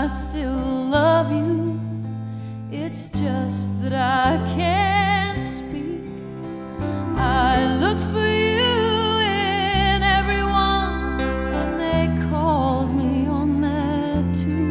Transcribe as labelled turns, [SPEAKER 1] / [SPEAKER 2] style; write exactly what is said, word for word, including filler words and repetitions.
[SPEAKER 1] I still love you. It's just that I can't speak. I looked for you in everyone when they called me on that tune.